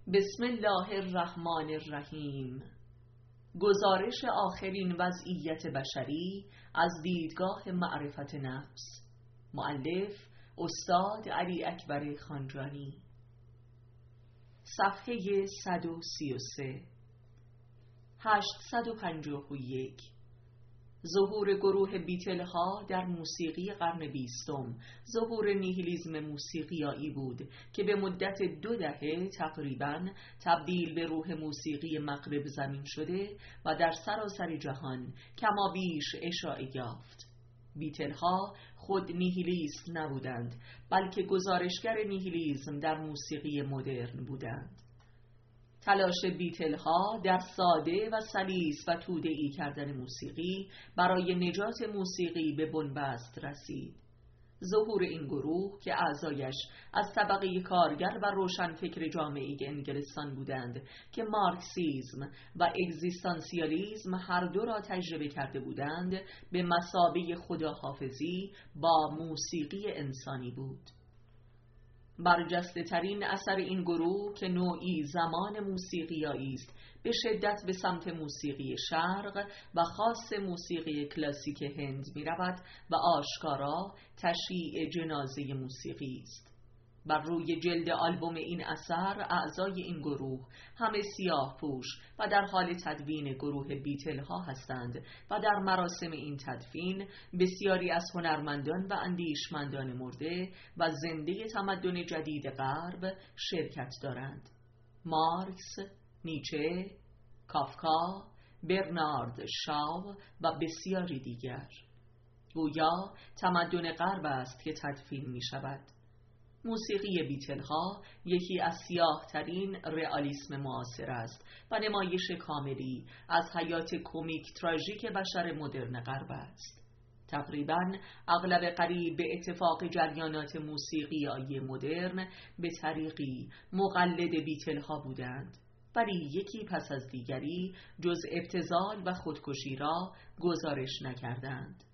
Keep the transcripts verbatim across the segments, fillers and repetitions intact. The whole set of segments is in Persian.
بسم الله الرحمن الرحیم. گزارش آخرین وضعیت بشری از دیدگاه معرفت نفس. مؤلف استاد علی اکبر خانجانی. صفحه صد و سی و سه. هشتصد و پنجاه و یک. ظهور گروه بیتل ها در موسیقی قرن بیستم ظهور نیهیلیسم موسیقیایی بود که به مدت دو دهه تقریباً تبدیل به روح موسیقی مغرب زمین شده و در سراسر جهان کما بیش اشاعه یافت. بیتل ها خود نیهیلیست نبودند، بلکه گزارشگر نیهیلیسم در موسیقی مدرن بودند. تلاش بیتل ها در ساده و سلیس و توده‌ای کردن موسیقی برای نجات موسیقی به بنبست رسید. ظهور این گروه که اعضایش از طبقه کارگر و روشنفکر جامعه انگلستان بودند که مارکسیسم و اگزیستانسیالیسم هر دو را تجربه کرده بودند، به مثابه خداحافظی با موسیقی انسانی بود. برجسته ترین اثر این گروه که نوعی زمان موسیقیایی است، به شدت به سمت موسیقی شرق و خاص موسیقی کلاسیک هند می رود و آشکارا تشییع جنازه موسیقی است. بر روی جلد آلبوم این اثر اعضای این گروه همه سیاه پوش و در حال تدوین گروه بیتل ها هستند و در مراسم این تدفین بسیاری از هنرمندان و اندیشمندان مرده و زنده تمدن جدید غرب شرکت دارند. مارکس، نیچه، کافکا، برنارد شاو و بسیاری دیگر. گویا تمدن غرب است که تدفین می شود. موسیقی بیتل ها یکی از سیاه ترین رئالیسم معاصر است و نمایش کاملی از حیات کمیک تراژیک بشر مدرن غرب است. تقریباً اغلب قریب به اتفاق جریانات موسیقیایی مدرن به طریقی مقلد بیتل ها بودند، ولی یکی پس از دیگری جز ابتذال و خودکشی را گزارش نکردند.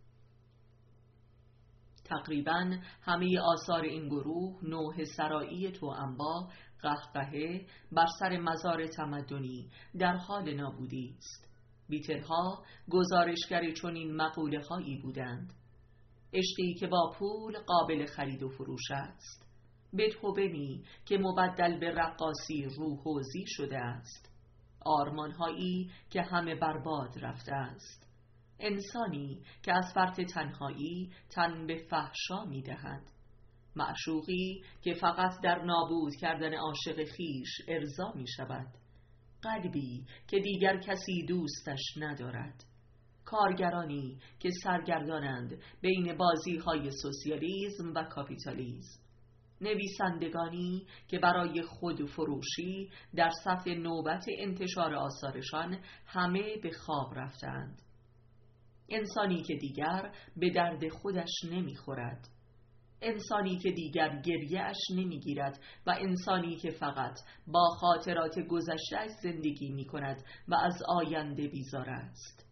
تقریباً همه آثار این گروه نوح سرایی توأم با قهقهه بر سر مزار تمدنی در حال نابودی است. بیتل ها گزارشگر چنین مقوله هایی بودند: عشقی که با پول قابل خرید و فروش است، بتهوونی که مبدل به رقاصی روحوزی شده است، آرمان هایی که همه برباد رفته است، انسانی که از فرط تنهایی تن به فحشا می دهد، معشوقی که فقط در نابود کردن عاشق خیش ارضا می شود، قلبی که دیگر کسی دوستش ندارد، کارگرانی که سرگردانند بین بازی های سوسیالیسم و کاپیتالیسم، نویسندگانی که برای خود فروشی در صف نوبت انتشار آثارشان همه به خواب رفتند، انسانی که دیگر به درد خودش نمیخورد، انسانی که دیگر گریه‌اش نمیگیرد و انسانی که فقط با خاطرات گذشته‌اش زندگی میکند و از آینده بیزار است.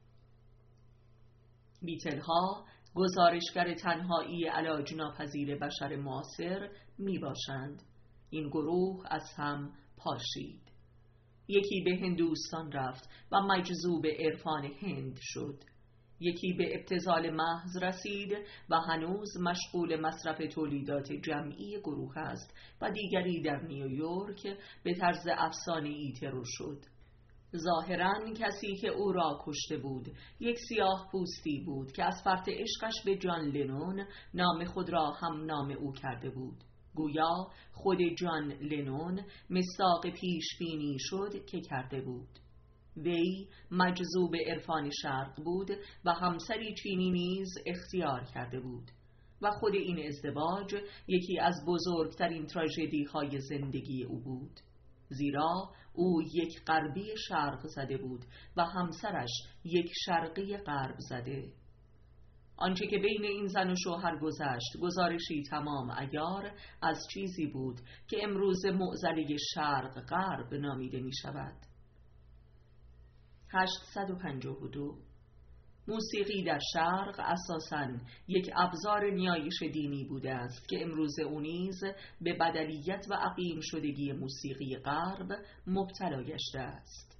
بیتل ها گزارشگر تنهایی علاج ناپذیر بشر معاصر می باشند. این گروه از هم پاشید. یکی به هندوستان رفت و مجذوب عرفان هند شد، یکی به ابتذال محض رسید و هنوز مشغول مصرف تولیدات جمعی گروه است و دیگری در نیویورک به طرز افسانه‌ای ترور شد. ظاهراً کسی که او را کشته بود یک سیاه پوستی بود که از فرط عشقش به جان لنون نام خود را هم نام او کرده بود. گویا خود جان لنون مصداق پیش بینی شد که کرده بود. وی مجذوب عرفان شرق بود و همسری چینی نیز اختیار کرده بود و خود این ازدواج یکی از بزرگترین تراژدی های زندگی او بود، زیرا او یک غربی شرق زده بود و همسرش یک شرقی غرب زده. آنچه که بین این زن و شوهر گذشت گزارشی تمام عیار از چیزی بود که امروز معضله شرق غرب نامیده می شود. هشتصد و پنجاه و دو. موسیقی در شرق اساساً یک ابزار نیایش دینی بوده است که امروز او نیز به بدلیت و عقیم شدگی موسیقی غرب مبتلا گشته است.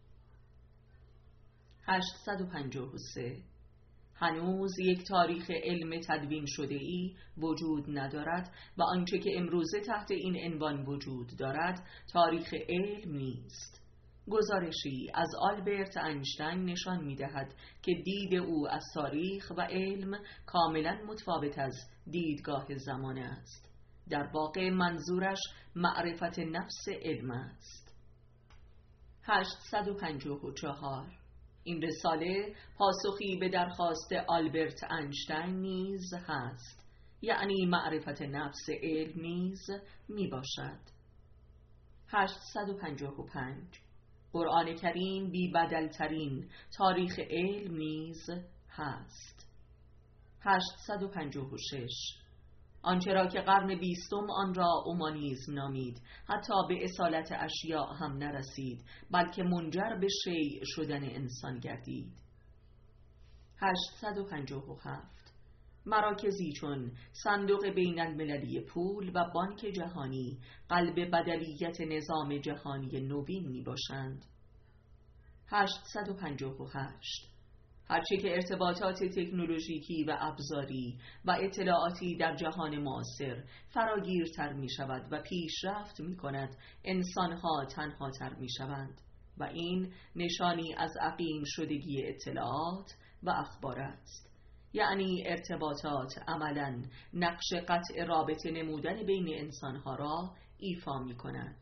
هشتصد و پنجاه و سه هنوز یک تاریخ علم تدوین شده ای وجود ندارد و آنچه که امروزه تحت این عنوان وجود دارد تاریخ علم نیست. گزارشی از آلبرت اینشتین نشان می‌دهد که دید او از تاریخ و علم کاملاً متفاوت از دیدگاه زمانه است. در واقع منظورش معرفت نفس علم است. هشتصد و پنجاه و چهار این رساله پاسخی به درخواست آلبرت اینشتین نیز هست، یعنی معرفت نفس علم نیز می باشد. هشتصد و پنجاه و پنج قرآن کریم بی بدلترین تاریخ علم نیز هست. هشتصد و پنجاه و شش آنچه را که قرن بیستم آن را اومانیسم نامید حتی به اصالت اشیاء هم نرسید، بلکه منجر به شیء شدن انسان گردید. هشتصد و پنجاه و هفت مراکزی چون صندوق بین المللی پول و بانک جهانی قلب بدلیت نظام جهانی نوین می باشند. هشتصد و پنجاه و هشت هرچه که ارتباطات تکنولوژیکی و ابزاری و اطلاعاتی در جهان معاصر فراگیرتر می شود و پیشرفت می کند، انسانها تنها تر می شوند و این نشانی از عقیم شدگی اطلاعات و اخبار است. یعنی ارتباطات عملاً نقش قطع رابطه نمودن بین انسانها را ایفا می کند.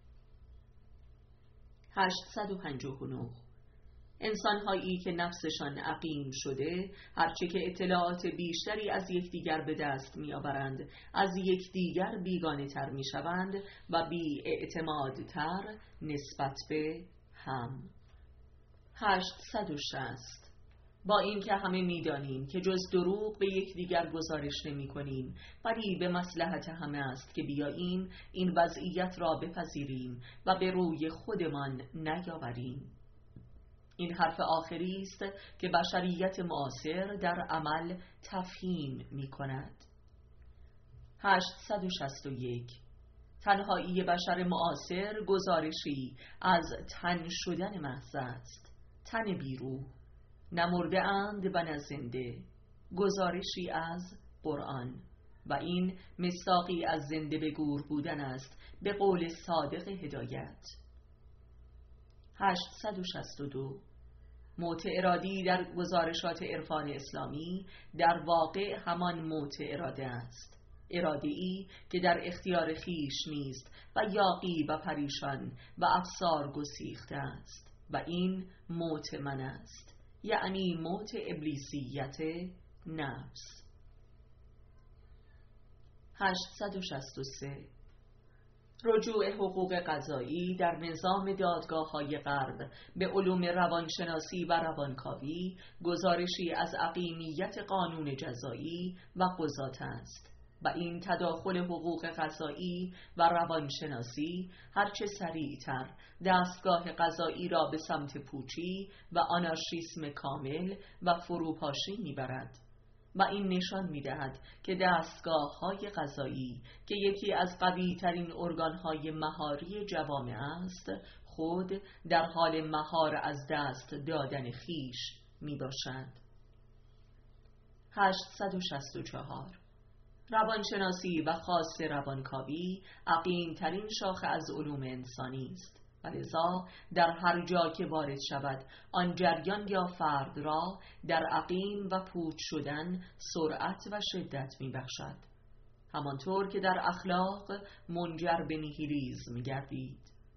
هشتصد و پنجاه و نه انسان‌هایی که نفسشان عقیم شده هرچه که اطلاعات بیشتری از یکدیگر به دست می‌آورند از یکدیگر بیگانه تر می‌شوند و بی اعتمادتر نسبت به هم. هشتصد و شصت با اینکه همه می‌دانیم که جز دروغ به یکدیگر گزارش نمی‌کنیم، ولی به مصلحت همه است که بیاییم این وضعیت را بپذیریم و به روی خودمان نیاوریم. این حرف آخری است که بشریت معاصر در عمل تفهیم می کند. هشتصد و شصت و یک تنهایی بشر معاصر گزارشی از تن شدن محض است، تن بیروح، نه مرده اند و نه زنده، گزارشی از قرآن و این مصداقی از زنده به گور بودن است به قول صادق هدایت. هشتصد و شصت و دو موت ارادی در گزارشات عرفان اسلامی در واقع همان موت اراده است، اراده ای که در اختیار خیش نیست و یاغی و پریشان و افسار گسیخته است و این موت من است، یعنی موت ابلیسیت نفس. هشتصد و شصت و سه رجوع حقوق قضایی در نظام دادگاه‌های غرب به علوم روانشناسی و روانکاوی گزارشی از عقیمیت قانون جزایی و قضات است و این تداخل حقوق قضایی و روانشناسی هرچه سریعتر دستگاه قضایی را به سمت پوچی و آنارشیسم کامل و فروپاشی میبرد و این نشان می‌دهد که دستگاه‌های قضایی که یکی از قوی‌ترین ارگان‌های مهاری جوامع است، خود در حال مهار از دست دادن خیش می‌باشد. هشتصد و شصت و چهار روانشناسی و خاص روانکاوی عقیم‌ترین شاخه از علوم انسانی است و لذا در هر جا که وارد شود آن جریان یا فرد را در عقیم و پوچ شدن سرعت و شدت می بخشد، همانطور که در اخلاق منجر به نیهیلیسم گردید.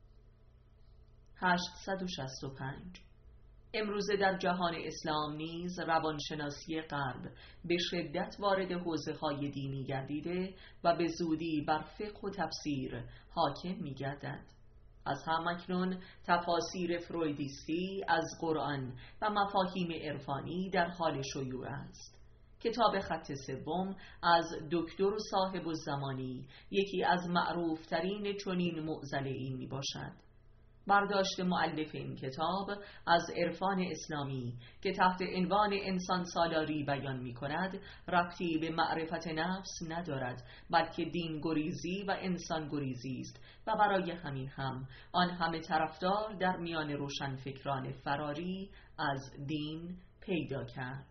هشتصد و شصت و پنج امروزه در جهان اسلام نیز روانشناسی غرب به شدت وارد حوزه‌های دینی گردیده و به زودی بر فقه و تفسیر حاکم می گردد. از هم اکنون تفاسیر فرویدیستی از قرآن و مفاهیم عرفانی در حال شیوع است. کتاب خط سوم از دکتر و صاحب الزمانی یکی از معروف ترین چنین معضله‌ای می باشد. برداشت مؤلف این کتاب از عرفان اسلامی که تحت عنوان انسان سالاری بیان می کند ربطی به معرفت نفس ندارد، بلکه دین گریزی و انسان گریزی است و برای همین هم آن همه طرفدار در میان روشنفکران فراری از دین پیدا کرد.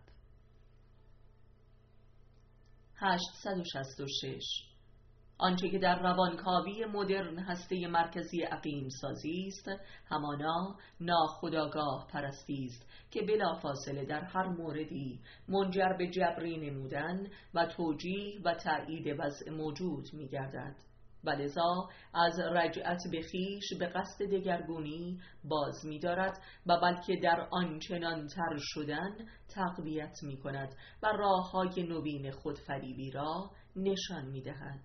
هشتصد و شصت و شش آنچه که در روانکاوی مدرن هسته مرکزی عقیم سازی است، همانا ناخودآگاه پرستی است که بلافاصله در هر موردی منجر به جبری نمودن و توجیه و تأیید وضع موجود می گردد و لذا از رجعت به خویش به قصد دگرگونی باز می دارد و بلکه در آنچنان تر شدن تقویت می کند و راه های نوین خودفریبی را نشان می دهد.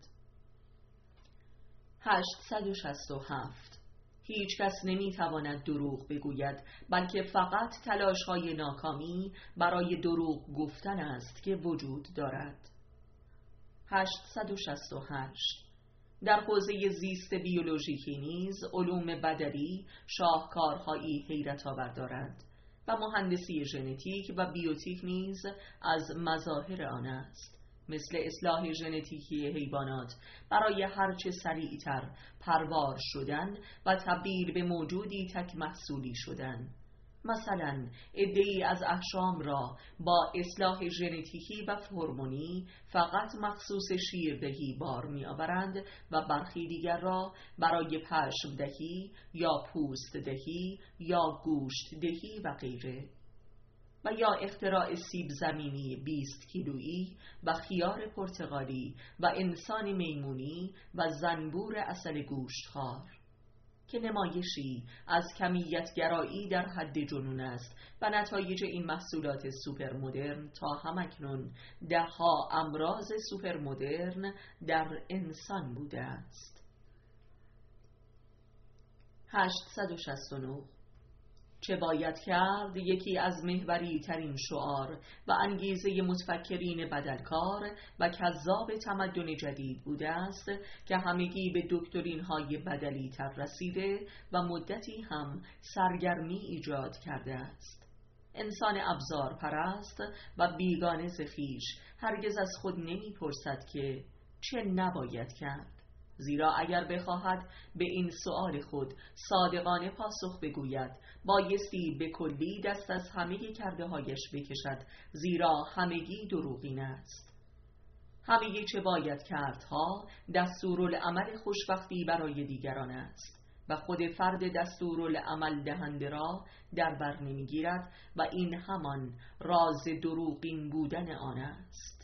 هشتصد و شصت و هفت هیچ کس نمی تواند دروغ بگوید، بلکه فقط تلاش های ناکامی برای دروغ گفتن است که وجود دارد. هشتصد و شصت و هشت در حوزه زیست بیولوژیکی نیز علوم بدلی شاهکارهایی حیرت آور دارند و مهندسی ژنتیک و بیوتیک نیز از مظاهر آن است، مثل اصلاح ژنتیکی حیوانات برای هرچه سریعتر پروار شدن و تبدیل به موجودی تک محصولی شدن. مثلا عده‌ای از احشام را با اصلاح ژنتیکی و هورمونی فقط مخصوص شیردهی بار می‌آورند و برخی دیگر را برای پشم دهی یا پوست دهی یا گوشت دهی و غیره. و یا اختراع سیب زمینی بیست کیلویی و خیار پرتقالی و انسان میمونی و زنبور عسل گوشتخوار که نمایشی از کمیت گرایی در حد جنون است و نتایج این محصولات سوپر مدرن تا همکنون دهها امراض سوپر مدرن در انسان بوده است. هشتصد و شصت و نه چه باید کرد یکی از محوری ترین شعار و انگیزه متفکرین بدلکار و کذاب تمدن جدید بوده است که همگی به دکترین های بدلی تر رسیده و مدتی هم سرگرمی ایجاد کرده است. انسان ابزار پرست و بیگانه ز خویش هرگز از خود نمی پرسد که چه نباید کرد، زیرا اگر بخواهد به این سؤال خود صادقانه پاسخ بگوید بایستی به کلی دست از همه کرده هایش بکشد، زیرا همگی دروغین است. همه چه باید کردها دستورالعمل خوشبختی برای دیگران است و خود فرد دستورالعمل دهنده را در بر نمیگیرد و این همان راز دروغین بودن آن است.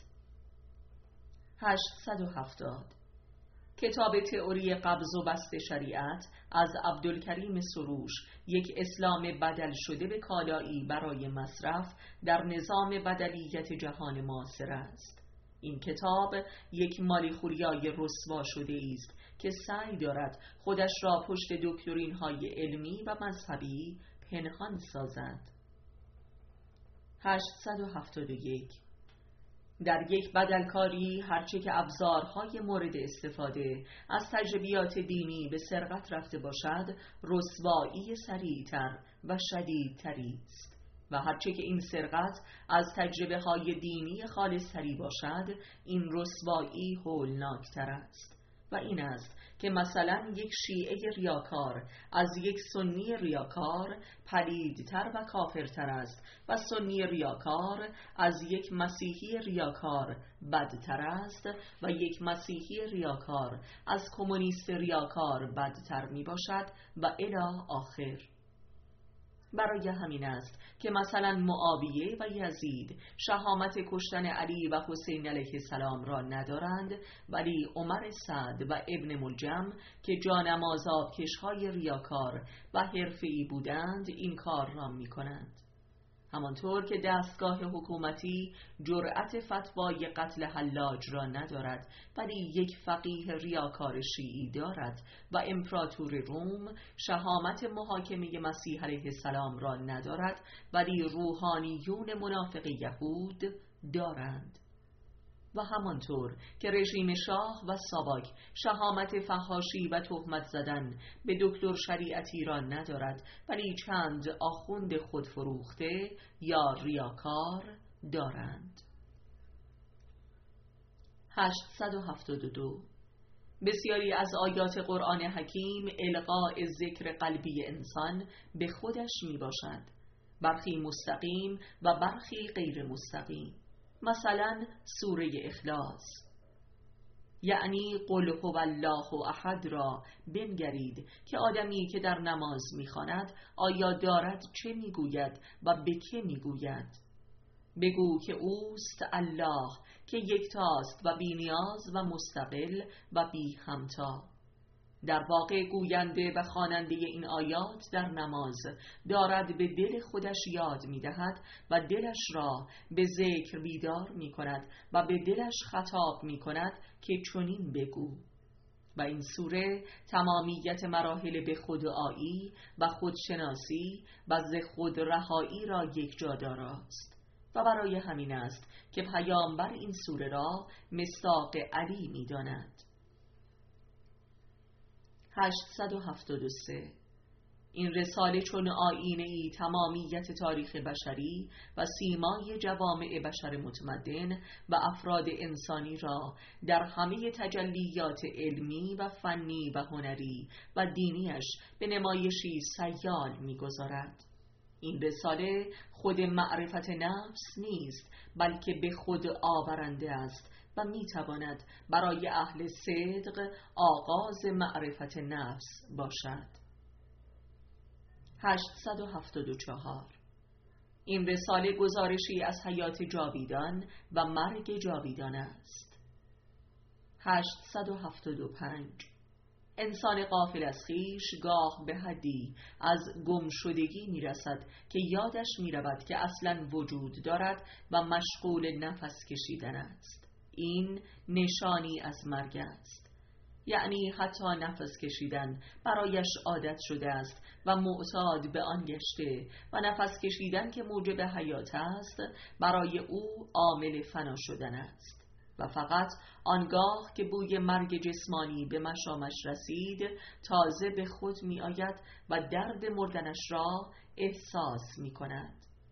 هشتصد و هفتاد کتاب تئوری قبض و بسط شریعت از عبدالکریم سروش یک اسلام بدل شده به کالایی برای مصرف در نظام بدلیت جهان معاصر است. این کتاب یک مالیخوریای رسوا شده است که سعی دارد خودش را پشت دکترین های علمی و مذهبی پنهان سازد. هشتصد و هفتاد و یک در یک بدلکاری هرچه که ابزارهای مورد استفاده از تجربیات دینی به سرقت رفته باشد رسوایی سریعتر و شدیدتری است و هرچه که این سرقت از تجربه های دینی خالصتری باشد این رسوایی هولناکتر است و این است که مثلا یک شیعه ریاکار از یک سنی ریاکار پلیدتر و کافرتر است و سنی ریاکار از یک مسیحی ریاکار بدتر است و یک مسیحی ریاکار از کمونیست ریاکار بدتر می باشد و الی آخر. برای همین است که مثلا معاویه و یزید شهامت کشتن علی و حسین علیه السلام را ندارند، ولی عمر سعد و ابن ملجم که جانماز آبکش‌های ریاکار و حرفه‌ای بودند این کار را می کنند. همانطور که دستگاه حکومتی جرأت فتوای قتل حلاج را ندارد ولی یک فقیه ریاکار شیعی دارد و امپراتور روم شهامت محاکمه مسیح علیه السلام را ندارد ولی روحانیون منافق یهود دارند. و همانطور که رژیم شاه و ساواک شهامت فحاشی و تهمت زدن به دکتر شریعتی را ندارد، ولی چند آخوند خودفروخته یا ریاکار دارند. هشتصد و هفتاد و دو. بسیاری از آیات قرآن حکیم القاء ذکر قلبی انسان به خودش می باشد، برخی مستقیم و برخی غیر مستقیم. مثلا سوره اخلاص، یعنی قل هو الله احد را بنگرید که آدمی که در نماز می‌خواند آیا دارد چه می‌گوید و به که می‌گوید. بگو که اوست الله که یکتاست و بی نیاز و مستقل و بی همتا. در واقع گوینده و خواننده این آیات در نماز دارد به دل خودش یاد می‌دهد و دلش را به ذکر بیدار می‌کند و به دلش خطاب می‌کند که چنین بگو. و این سوره تمامیت مراحل به خودآیی و خودشناسی و ز خود رهایی را یکجا داراست و برای همین است که پیامبر این سوره را مصداق علی می‌داند. هشتصد و هفتاد و سه. این رساله چون آیینه‌ای تمامیت تاریخ بشری و سیمای جوامع بشر متمدن و افراد انسانی را در همه تجلیات علمی و فنی و هنری و دینیش به نمایشی سیال می‌گذارد. این رساله خود معرفت نفس نیست، بلکه به خود آورنده است و میتواند برای اهل صدق آغاز معرفت نفس باشد. هشتصد و هفتاد و چهار. این رساله گزارشی از حیات جاویدان و مرگ جاویدان است. هشتصد و هفتاد و پنج. انسان غافل از خویش گاه به حدی از گمشدگی میرسد که یادش میرود که اصلا وجود دارد و مشغول نفس کشیدن است. این نشانی از مرگ است، یعنی حتی نفس کشیدن برایش عادت شده است و معتاد به آن گشته و نفس کشیدن که موجب حیات است برای او عامل فنا شدن است و فقط آنگاه که بوی مرگ جسمانی به مشامش رسید تازه به خود می آید و درد مردنش را احساس می کند.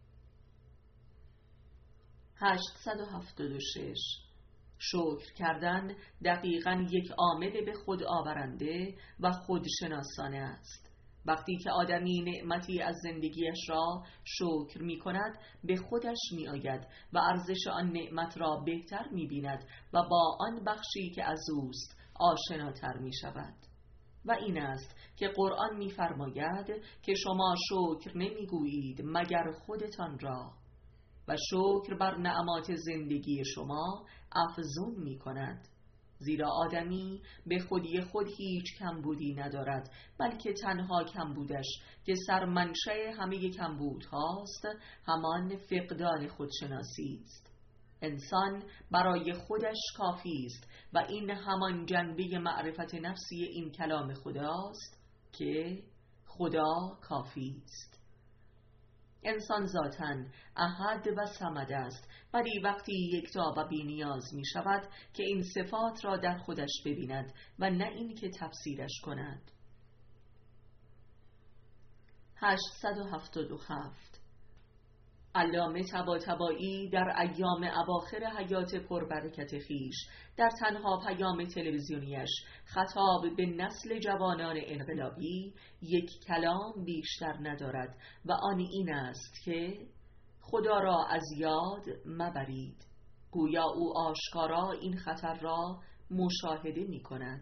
هشتصد و هفتاد و شش. شکر کردن دقیقاً یک عامل به خود آورنده و خودشناسانه است. وقتی که آدمی نعمتی از زندگیش را شکر می کند به خودش می آید و ارزش آن نعمت را بهتر می بیند و با آن بخشی که از اوست آشناتر می شود. و این است که قرآن می فرماید که شما شکر نمی گویید مگر خودتان را، و شکر بر نعمات زندگی شما افزون می کند. زیرا آدمی به خودی خود هیچ کمبودی ندارد، بلکه تنها کمبودش که سرمنشأ همه کمبودهاست همان فقدان خودشناسی است. انسان برای خودش کافی است و این همان جنبه معرفت نفسی این کلام خداست که خدا کافی است. انسان ذاتاً احد و صمد است، ولی وقتی یکتا و بی نیاز می شود که این صفات را در خودش ببیند و نه این که تفسیرش کند. هشتصد و هفتاد و هفت. علامه طباطبایی در ایام اواخر حیات پربرکت خیش در تنها پیام تلویزیونیش خطاب به نسل جوانان انقلابی یک کلام بیشتر ندارد و آن این است که خدا را از یاد مبرید، گویا او آشکارا این خطر را مشاهده می کند.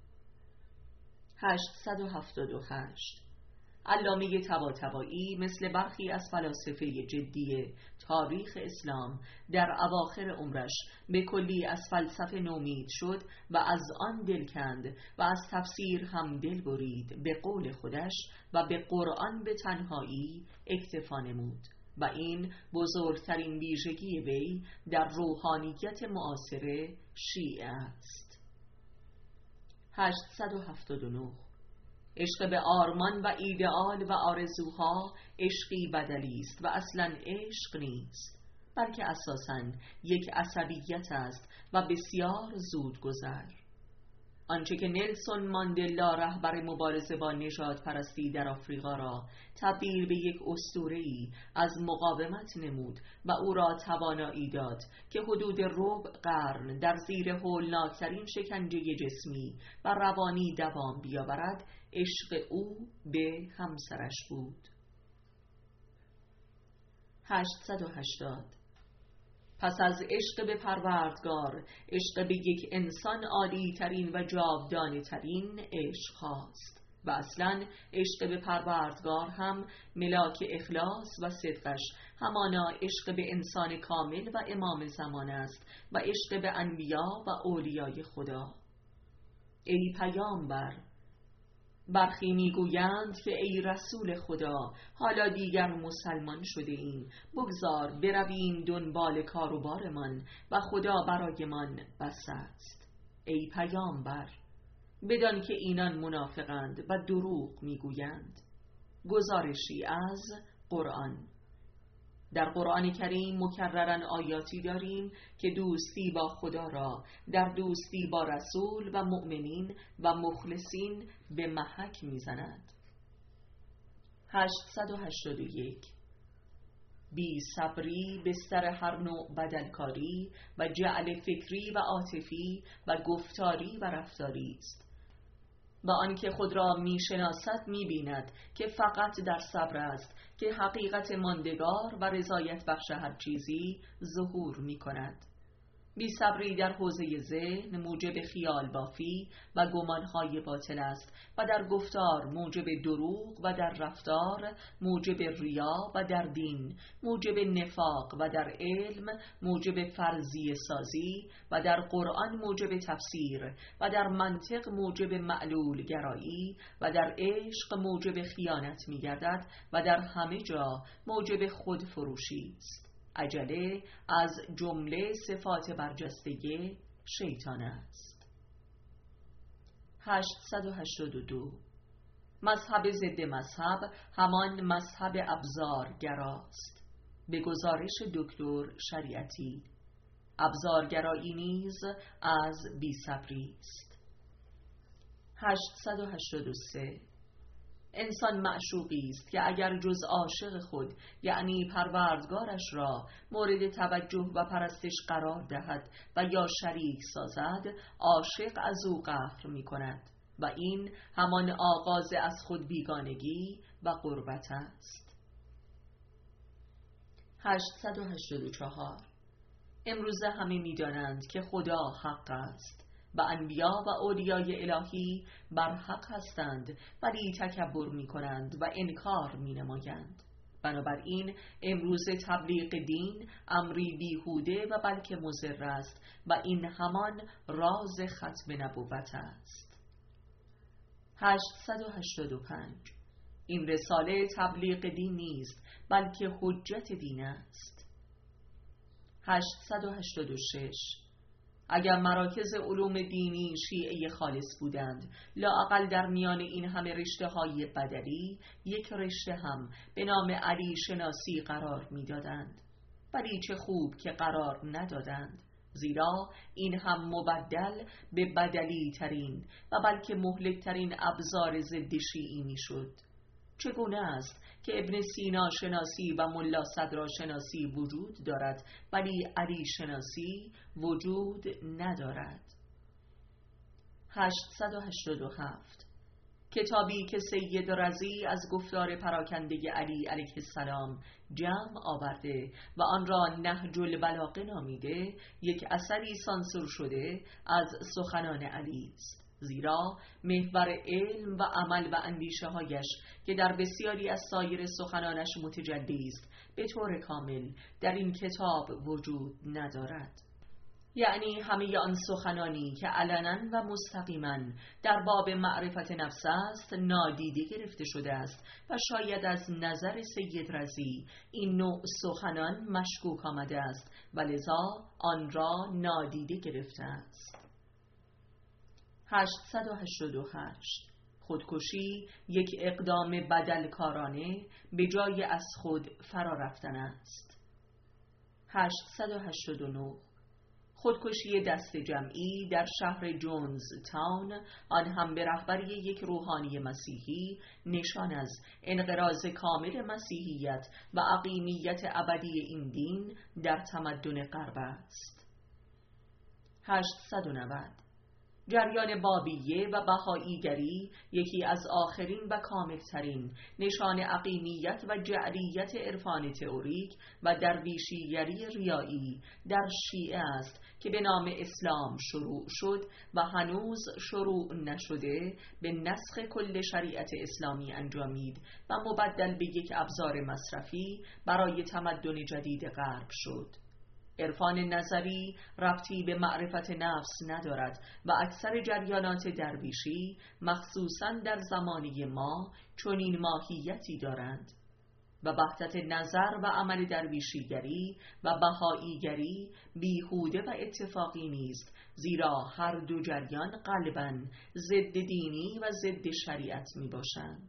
هشتصد و هفتاد و هشت. علامه طباطبایی مثل برخی از فلاسفه جدی تاریخ اسلام در اواخر عمرش به کلی از فلسفه نومید شد و از آن دل کند و از تفسیر هم دل برید به قول خودش و به قرآن به تنهایی اکتفا نمود و این بزرگترین ویژگی وی در روحانیت معاصر شیعه است. هشتصد و هفتاد و نه. عشق به آرمان و ایدئال و آرزوها عشقی بدلی است و اصلا عشق نیست. بلکه اساساً یک عصبیت است و بسیار زود گذر. آنچه که نلسون ماندلا رهبر مبارزه با نژاد پرستی در آفریقا را تبدیل به یک اسطوره‌ای از مقاومت نمود و او را توانایی داد که حدود ربع قرن در زیر هولناکترین شکنجه جسمی و روانی دوام بیاورد، عشق او به همسرش بود. هشتصد و هشتاد. پس از عشق به پروردگار، عشق به یک انسان عالی ترین و جاودانه ترین عشق هاست و اصلا عشق به پروردگار هم ملاک اخلاص و صدقش همانا عشق به انسان کامل و امام زمان است و عشق به انبیا و اولیای خدا. ای پیامبر، برخی میگویند که ای رسول خدا، حالا دیگر مسلمان شده ایم، بگذار برویم دنبال کار و بارمان و خدا برایمان بس است. ای پیامبر، بدان که اینان منافقند و دروغ میگویند. گزارشی از قرآن. در قرآن کریم مکرراً آیاتی داریم که دوستی با خدا را در دوستی با رسول و مؤمنین و مخلصین به محک میزند. هشتصد و هشتاد و یک. بی صبری بستر هر نوع بدلکاری و جعل فکری و عاطفی و گفتاری و رفتاری است. و آنکه خود را میشناسد میبیند که فقط در صبر است که حقیقت ماندگار و رضایت بخش هر چیزی ظهور میکند. بی صبری در حوزه ذهن موجب خیال بافی و گمانهای باطل است و در گفتار موجب دروغ و در رفتار موجب ریا و در دین موجب نفاق و در علم موجب فرضیه سازی و در قرآن موجب تفسیر و در منطق موجب معلول گرایی و در عشق موجب خیانت می‌گردد و در همه جا موجب خودفروشی است. عجله از جمله صفات برجسته شیطان است. هشتصد و هشتاد و دو. مذهب ضد مذهب همان مذهب ابزارگراست. به گزارش دکتر شریعتی، ابزارگرایی نیز از بی‌صبری است. هشتصد و هشتاد و سه. انسان معشوقی است که اگر جز عاشق خود یعنی پروردگارش را مورد توجه و پرستش قرار دهد و یا شریک سازد، عاشق از او قهر می کند و این همان آغاز از خود بیگانگی و غربت است. هشتصد و هشتاد و چهار. امروزه همه می دانند که خدا حق است و انبیا و اولیای الهی بر حق هستند، ولی تکبر می کنند و انکار می نمایند. بنابراین امروز تبلیغ دین امری بیهوده و بلکه مضر است و این همان راز ختم نبوت است. هشتصد و هشتاد و پنج. این رساله تبلیغ دین نیست بلکه حجت دین است. هشتصد و هشتاد و شش. اگر مراکز علوم دینی شیعه خالص بودند، لااقل در میان این همه رشته های بدلی یک رشته هم به نام علی شناسی قرار می دادند. ولی چه خوب که قرار ندادند، زیرا این هم مبدل به بدلی ترین و بلکه مهلک ترین ابزار ضد شیعی می شد. چگونه است که ابن سینا شناسی و ملا صدرا شناسی وجود دارد ولی علی شناسی وجود ندارد؟ هشتصد و هشتاد و هفت. کتابی که سید رضی از گفتار پراکنده علی علیه السلام جمع آورده و آن را نهج البلاغه نامیده، یک اثری سانسور شده از سخنان علی است، زیرا محور علم و عمل و اندیشه هایش که در بسیاری از سایر سخنانش متجلی است به طور کامل در این کتاب وجود ندارد. یعنی همه آن سخنانی که علنا و مستقیما در باب معرفت نفس است نادیده گرفته شده است و شاید از نظر سید رضی این نوع سخنان مشکوک آمده است و لذا آن را نادیده گرفته است. هشتصد و هشتاد و هشت. خودکشی یک اقدام بدلکارانه به جای از خود فرا رفتن است. هشتصد و هشتاد و نه خودکشی دست جمعی در شهر جونز تاون، آن هم به رهبری یک روحانی مسیحی، نشان از انقراض کامل مسیحیت و عقیمیت ابدی این دین در تمدن غرب است. هشتصد و نود جریان بابیه و بهاییگری یکی از آخرین و کاملترین نشان عقیمیت و جعلیت عرفان تئوریک و درویشیگری ریایی در شیعه است که به نام اسلام شروع شد و هنوز شروع نشده به نسخ کل شریعت اسلامی انجامید و مبدل به یک ابزار مصرفی برای تمدن جدید غرب شد. عرفان نظری ربطی به معرفت نفس ندارد و اکثر جریانات درویشی مخصوصاً در زمانه ما چنین ماهیتی دارند و وحدت نظر و عمل درویشیگری و بهاییگری بیهوده و اتفاقی نیست، زیرا هر دو جریان غالباً ضد دینی و ضد شریعت می باشند.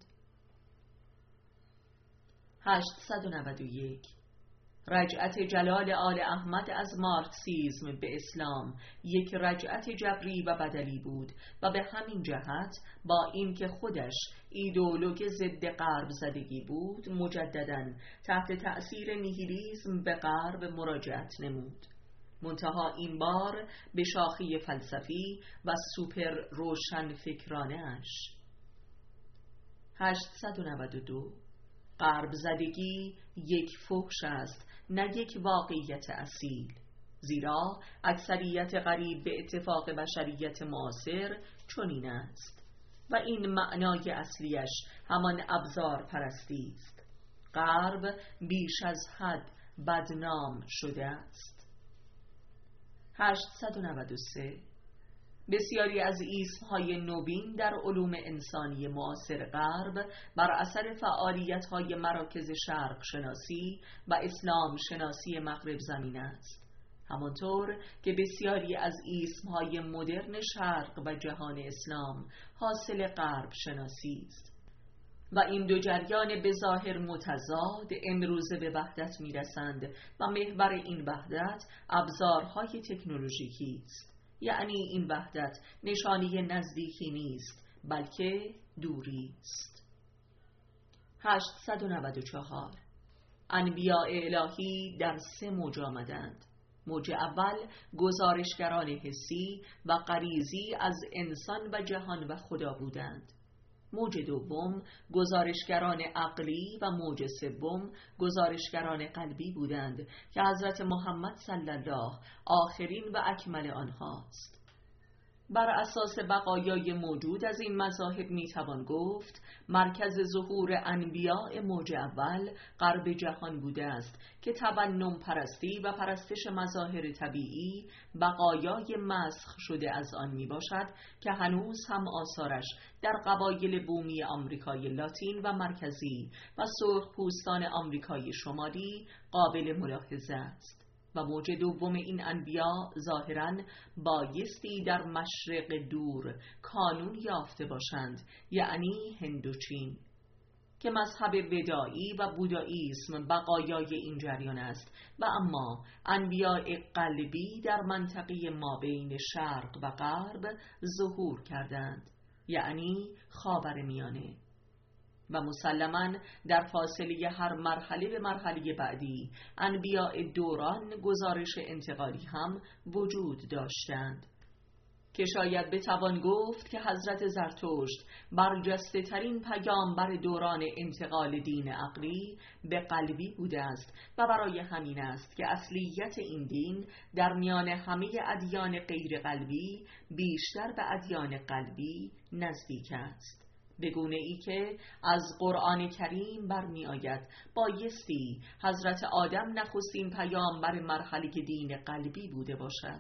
هشتصد و نود و یک رجعت جلال آل احمد از مارکسیسم به اسلام یک رجعت جبری و بدلی بود و به همین جهت با اینکه خودش ایدئولوژی ضد غرب زدگی بود، مجدداً تحت تأثیر نیهیلیسم به غرب مراجعت نمود، منتها این بار به شاخه فلسفی و سوپر روشن فکرانه اش. هشتصد و نود و دو غرب زدگی یک فحش است، نه یک واقعیت اصیل، زیرا اکثریت قریب به اتفاق بشریت معاصر چنین است و این معنای اصلیش همان ابزار پرستی است. غرب بیش از حد بدنام شده است. هشتصد و نود و سه بسیاری از اسمهای نوین در علوم انسانی معاصر غرب بر اثر فعالیت‌های مراکز شرق شناسی و اسلام شناسی مغرب زمین است، همانطور که بسیاری از اسمهای مدرن شرق و جهان اسلام حاصل غرب شناسی است و این دو جریان به ظاهر متضاد امروزه به وحدت می‌رسند و محور این وحدت ابزارهای تکنولوژیکی است. یعنی این وحدت نشانی نزدیکی نیست، بلکه دوری است. هشتصد و نود و چهار انبیاء الهی در سه موج آمدند. موج اول گزارشگران حسی و غریزی از انسان و جهان و خدا بودند. موج دوم گزارشگران عقلی و موج سوم گزارشگران قلبی بودند که حضرت محمد صلی الله آخرین و اکمل آنهاست. بر اساس بقایای موجود از این مذاهب میتوان گفت مرکز ظهور انبیاء موج اول غرب جهان بوده است که تبنم پرستی و پرستش مظاهر طبیعی بقایای مسخ شده از آن می باشد که هنوز هم آثارش در قبایل بومی آمریکای لاتین و مرکزی و سرخ پوستان آمریکای شمالی قابل ملاحظه است. و موج دوم این انبیا ظاهراً بایستی در مشرق دور کانون یافته باشند، یعنی هند و چین، که مذهب ودایی و بوداییسم بقایای این جریان است و اما انبیاء قلبی در منطقه مابین شرق و غرب ظهور کردند، یعنی خاورمیانه. و مسلماً در فاصله هر مرحله به مرحله بعدی انبیاء دوران گزارش انتقالی هم وجود داشتند که شاید بتوان گفت که حضرت زرتشت برجسته ترین پیامبر دوران انتقال دین عقلی به قلبی بوده است و برای همین است که اصلیت این دین در میان همه ادیان غیر قلبی بیشتر به ادیان قلبی نزدیک است، به گونه ای که از قرآن کریم برمی آید بایستی حضرت آدم نخستین پیامبر مرحله دین قلبی بوده باشد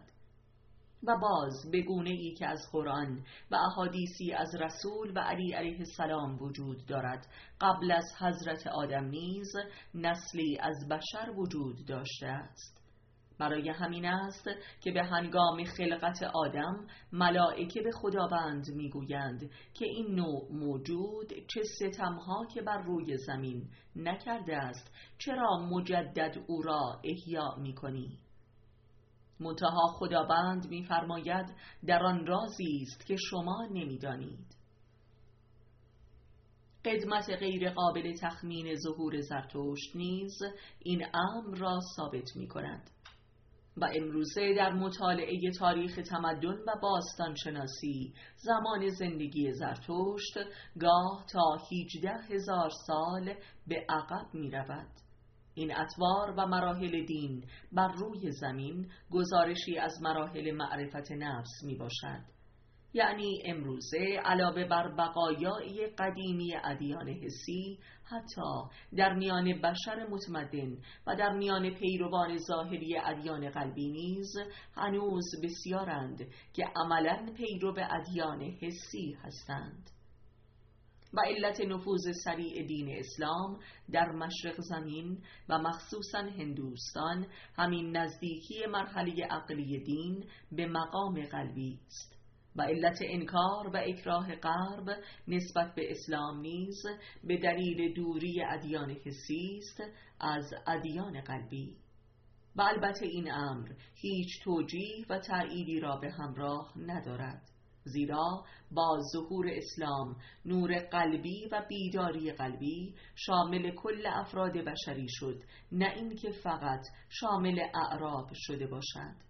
و باز به گونه ای که از قرآن و احادیثی از رسول و علی علیه السلام وجود دارد قبل از حضرت آدم نیز نسلی از بشر وجود داشته است. برای همین است که به هنگام خلقت آدم ملائکه به خداوند میگویند که این نوع موجود چه ستمها که بر روی زمین نکرده است، چرا مجدد او را احیا میکنی؟ منتها خداوند میفرماید در آن رازی است که شما نمیدانید. قدمت غیر قابل تخمین ظهور زرتشت نیز این امر را ثابت می کند و امروزه در مطالعه تاریخ تمدن و باستانشناسی زمان زندگی زرتشت گاه تا هجده هزار سال به عقب می رود. این اطوار و مراحل دین بر روی زمین گزارشی از مراحل معرفت نفس می باشد. یعنی امروزه علاوه بر بقایای قدیمی ادیان حسی، حتی در میان بشر متمدن و در میان پیروان ظاهری ادیان قلبی نیز هنوز بسیارند که عملاً پیرو ادیان حسی هستند. و علت نفوذ سریع دین اسلام در مشرق زمین و مخصوصاً هندوستان همین نزدیکی مرحله عقلی دین به مقام قلبی است. و علت انکار و اکراه غرب نسبت به اسلام نیز به دلیل دوری ادیان حسی است از ادیان قلبی. و البته این امر هیچ توجیه و تأییدی را به همراه ندارد، زیرا با ظهور اسلام نور قلبی و بیداری قلبی شامل کل افراد بشری شد، نه اینکه فقط شامل اعراب شده باشد.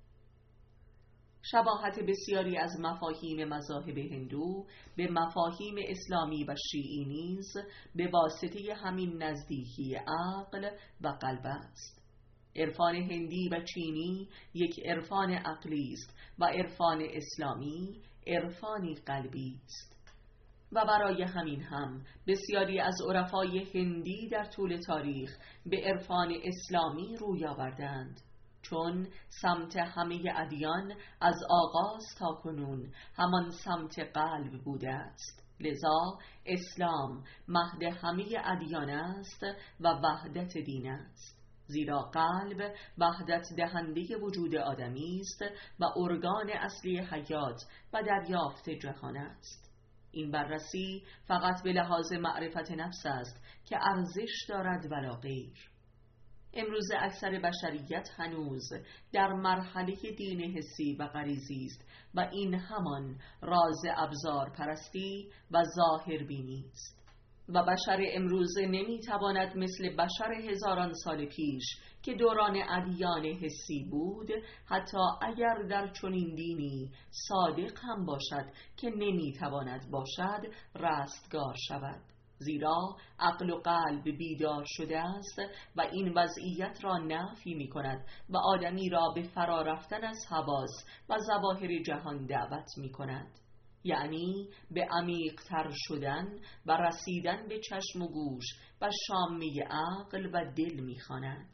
شباهت بسیاری از مفاهیم مذاهب هندو به مفاهیم اسلامی و شیعی نیز به واسطه همین نزدیکی عقل و قلب است. عرفان هندی و چینی یک عرفان عقلی است و عرفان اسلامی عرفانی قلبی است. و برای همین هم بسیاری از عرفای هندی در طول تاریخ به عرفان اسلامی روی آوردند، چون سمت همه ادیان از آغاز تا کنون همان سمت قلب بوده است. لذا اسلام مهد همه ادیان است و وحدت دین است، زیرا قلب وحدت دهنده وجود آدمی است و ارگان اصلی حیات و دریافت جهان است. این بررسی فقط به لحاظ معرفت نفس است که ارزش دارد ولا غیر. امروز اکثر بشریت هنوز در مرحله دین حسی و غریزی است و این همان راز ابزار پرستی و ظاهر بینی است. و بشر امروزه نمیتواند مثل بشر هزاران سال پیش که دوران ادیان حسی بود، حتی اگر در چنین دینی صادق هم باشد که نمیتواند باشد، رستگار شود، زیرا عقل و قلب بیدار شده است و این وضعیت را نفی می کند و آدمی را به فرا رفتن از حواس و ظواهر جهان دعوت می کند، یعنی به عمیق تر شدن و رسیدن به چشم و گوش و شامه عقل و دل می خواند.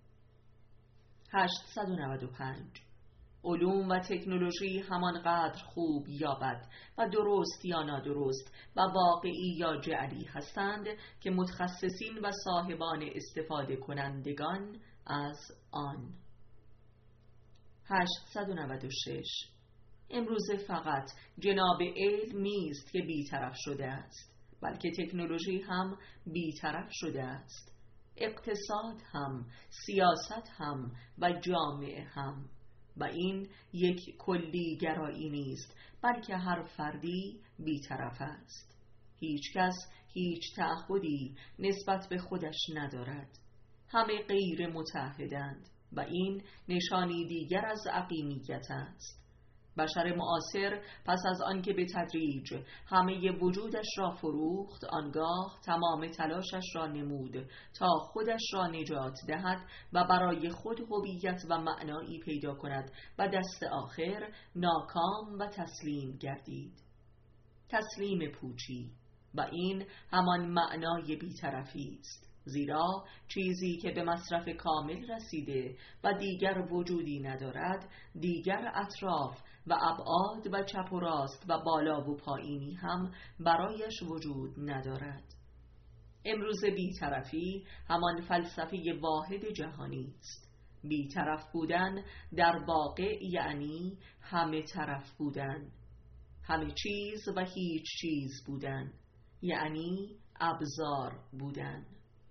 هشتصد و نود و پنج. علوم و تکنولوژی همانقدر خوب یا بد و درست یا نادرست و واقعی یا جعلی هستند که متخصصین و صاحبان استفاده کنندگان از آن. هشتصد و نود و شش. امروزه فقط جناب علم نیست که بی‌طرف شده است، بلکه تکنولوژی هم بی‌طرف شده است، اقتصاد هم، سیاست هم و جامعه هم. و این یک کلی گرایی نیست، بلکه هر فردی بی‌طرف است. هیچ کس هیچ تعهدی نسبت به خودش ندارد. همه غیر متحدند و این نشانی دیگر از عقیمیت است. بشر معاصر پس از آنکه به تدریج همه وجودش را فروخت، آنگاه تمام تلاشش را نمود تا خودش را نجات دهد و برای خود هویت و معنایی پیدا کند و دست آخر ناکام و تسلیم گردید. تسلیم پوچی. و این همان معنای بی‌طرفی است، زیرا چیزی که به مصرف کامل رسیده و دیگر وجودی ندارد، دیگر اطراف و ابعاد و چپ و راست و بالا و پایینی هم برایش وجود ندارد. امروز بی‌طرفی همان فلسفه واحد جهانی است. بی‌طرف بودن در واقع یعنی همه طرف بودن، همه چیز و هیچ چیز بودن، یعنی ابزار بودن.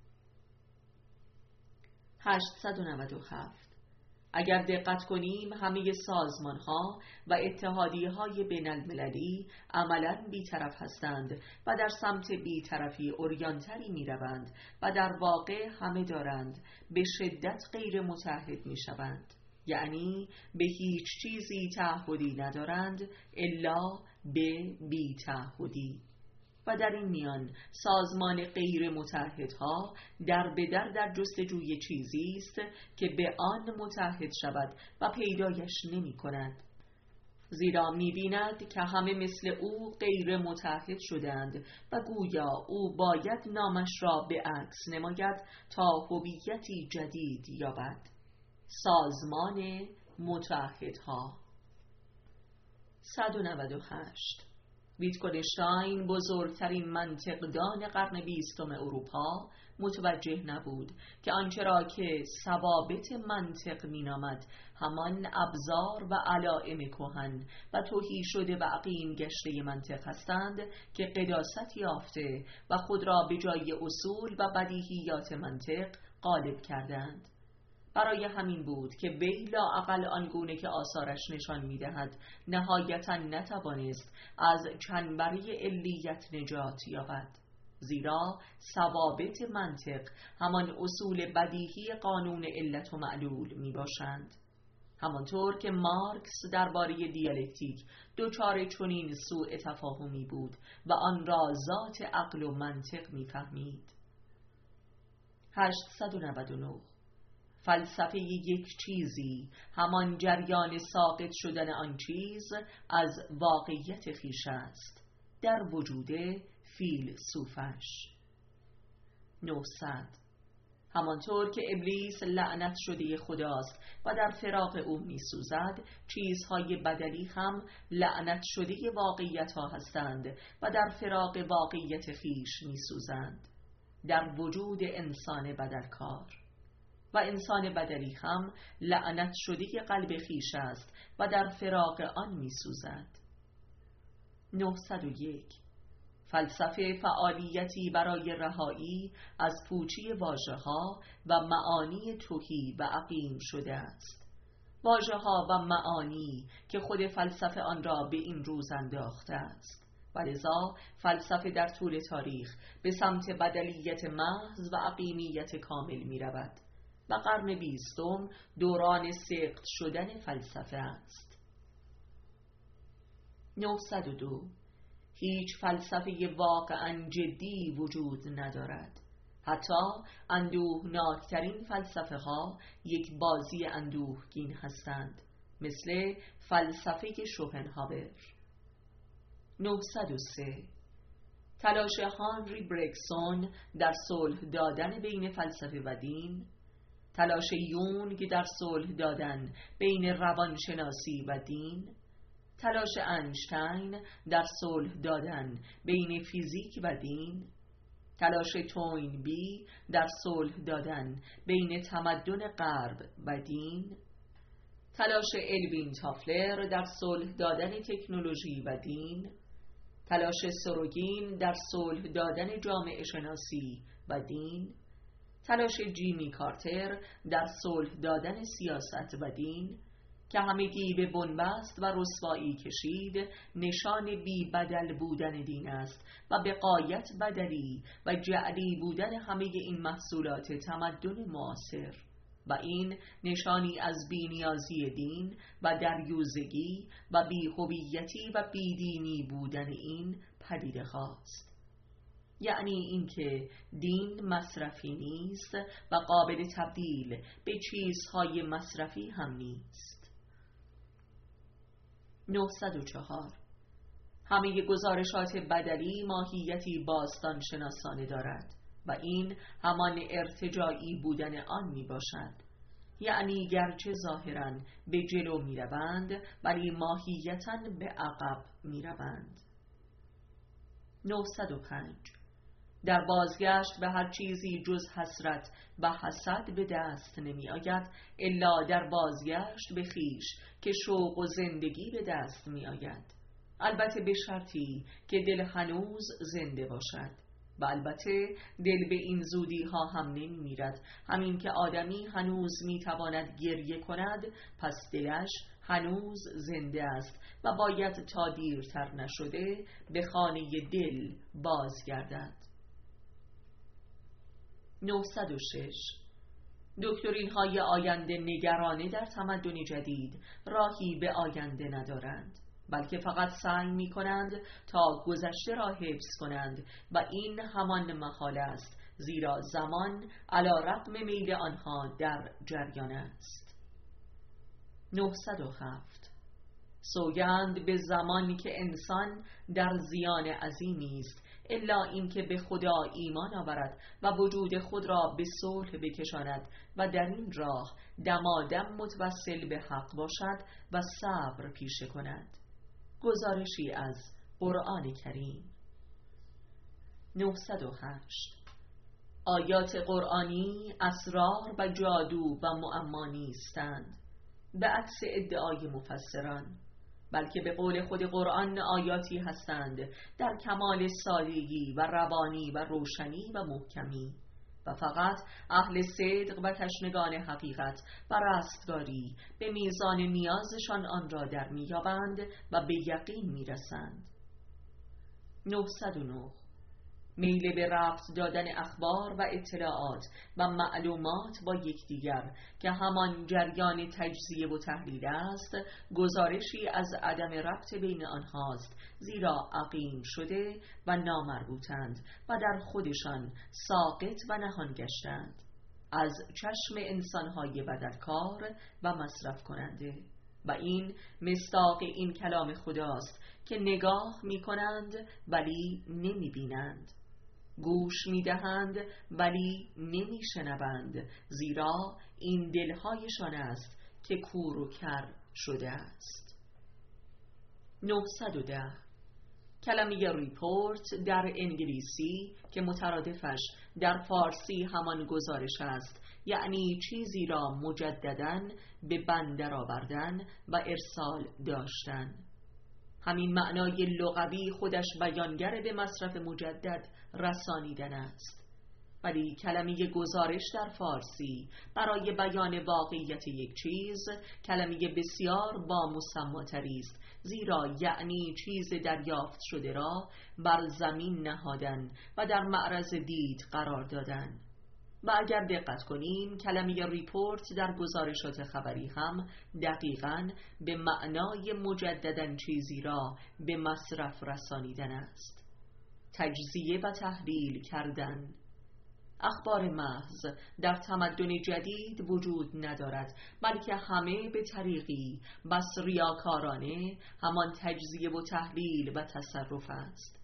هشتصد و نود و هفت. اگر دقت کنیم همه سازمان ها و اتحادیه های بین المللی عملاً بی‌طرف هستند و در سمت بی‌طرفی عریان‌تری می روند و در واقع همه دارند به شدت غیر متحد می شوند، یعنی به هیچ چیزی تعهدی ندارند الا به بی‌تعهدی. و در این میان سازمان غیر متحدها در به در در جستجوی چیزی است که به آن متحد شود و پیدایش نمی کند، زیرا می بیند که همه مثل او غیر متحد شدند و گویا او باید نامش را به عکس نماید تا هویتی جدید یابد: سازمان متحدها. صد و نود و هشت. ویتگنشتاین، بزرگترین منطقدان قرن بیستم اروپا، متوجه نبود که آنچه را که ثوابت منطق مینامد همان ابزار و علائم کهن و تهی شده و عقیم گشته منطق هستند که قداست یافته و خود را به جای اصول و بدیهیات منطق غالب کردند. برای همین بود که وی لااقل آنگونه که آثارش نشان می‌دهد نهایتاً نتوانست از چنبره علیت نجات یابد، زیرا ثوابت منطق همان اصول بدیهی قانون علت و معلول میباشند. همانطور که مارکس درباره دیالکتیک دچار چنین سوء تفاهمی بود و آن را ذات عقل و منطق میفهمید. هشتصد و نود و نه. فلسفه یک چیزی همان جریان ساقط شدن آن چیز از واقعیت خویش است در وجود فیلسوفش. نهصد. همانطور که ابلیس لعنت شده خداست و در فراق او می سوزد، چیزهای بدلی هم لعنت شده واقعیت ها هستند و در فراق واقعیت خویش می سوزند در وجود انسان بدلکار. و انسان بدلی هم لعنت شده قلب خویش است و در فراق آن می سوزد. نهصد و یک. فلسفه فعالیتی برای رهایی از پوچی واژه‌ها و معانی تهی و عقیم شده است. واژه‌ها و معانی که خود فلسفه آن را به این روز انداخته است. ولذا فلسفه در طول تاریخ به سمت بدلیت محض و عقیمیت کامل می رود و قرن بیستم دوران سقط شدن فلسفه است. نهصد و دو. هیچ فلسفه واقعاً جدی وجود ندارد. حتی اندوهناکترین فلسفه ها یک بازی اندوهگین هستند، مثل فلسفه شوپنهاور. نهصد و سه. تلاش هانری برگسون در صلح دادن بین فلسفه و دین، تلاش یونگ در صلح دادن بین روانشناسی و دین، تلاش اینشتین در صلح دادن بین فیزیک و دین، تلاش توینبی در صلح دادن بین تمدن غرب و دین، تلاش الوین تافلر در صلح دادن تکنولوژی و دین، تلاش سروگین در صلح دادن جامعه شناسی و دین، تلاش جیمی کارتر در صلح دادن سیاست و دین، که همگی به بنبست و رسوایی کشید، نشان بی بدل بودن دین است و به غایت بدلی و جعلی بودن همه این محصولات تمدن معاصر، و این نشانی از بی‌نیازی دین و دریوزگی و بی‌هویتی و بیدینی بودن این پدیده هاست. یعنی اینکه دین مصرفی نیست و قابل تبدیل به چیزهای مصرفی هم نیست. نهصد و چهار. همه گزارشات بدلی ماهیتی باستان شناسانه دارد و این همان ارتجاعی بودن آن می باشد. یعنی گرچه ظاهراً به جلو می روند ولی ماهیتاً به عقب می روند. نهصد و پنج. در بازگشت به هر چیزی جز حسرت و حسد به دست نمی آید الا در بازگشت به خویش که شوق و زندگی به دست می آید، البته به شرطی که دل هنوز زنده باشد. و البته دل به این زودی ها هم نمی میرد. همین که آدمی هنوز می تواند گریه کند، پس دلش هنوز زنده است و باید تا دیرتر نشده به خانه دل بازگردد. نهصد و شش. دکترین های آینده نگرانه در تمدن جدید راهی به آینده ندارند، بلکه فقط سعی می کنند تا گذشته را حفظ کنند و این همان محال است، زیرا زمان علی رغم میل آنها در جریان است. نهصد و هفت. سوگند به زمانی که انسان در زیان عظیمی است، الا اینکه به خدا ایمان آورد و وجود خود را به صلح بکشاند و در این راه دمادم متوسل به حق باشد و صبر پیشه کند. گزارشی از قرآن کریم. نهصد و هشت. آیات قرآنی اسرار و جادو و معما نیستند، به عکس ادعای مفسران، بلکه به قول خود قرآن آیاتی هستند در کمال سادگی و روانی و روشنی و محکمی و فقط اهل صدق و تشنگان حقیقت و رستگاری به میزان نیازشان آن را در میابند و به یقین میرسند. نهصد و نه. میل به ربط دادن اخبار و اطلاعات و معلومات با یکدیگر که همان جریان تجزیه و تحلیل است، گزارشی از عدم ربط بین آنهاست، زیرا عقیم شده و نامربوطند و در خودشان ساقط و نهان گشتند از چشم انسانهای بدلکار و مصرف کننده. و این مصداق این کلام خداست که نگاه می کنند ولی نمی بینند، گوش می دهند ولی نمی شنوند، زیرا این دلهایشان است که کور و کر شده است. نهصد و ده. کلمه ریپورت در انگلیسی که مترادفش در فارسی همان گزارش است، یعنی چیزی را مجدداً به بندر آوردن و ارسال داشتن. همین معنای لغوی خودش بیانگر به مصرف مجدد رسانیدن است، ولی کلمه گزارش در فارسی برای بیان واقعیت یک چیز کلمه بسیار با مسماتری است، زیرا یعنی چیز دریافت شده را بر زمین نهادن و در معرض دید قرار دادن. و اگر دقت کنیم کلمه ریپورت در گزارشات خبری هم دقیقاً به معنای مجدداً چیزی را به مصرف رسانیدن است، تجزیه و تحلیل کردن. اخبار محض در تمدن جدید وجود ندارد، بلکه همه به طریقی بس ریاکارانه همان تجزیه و تحلیل و تصرف است.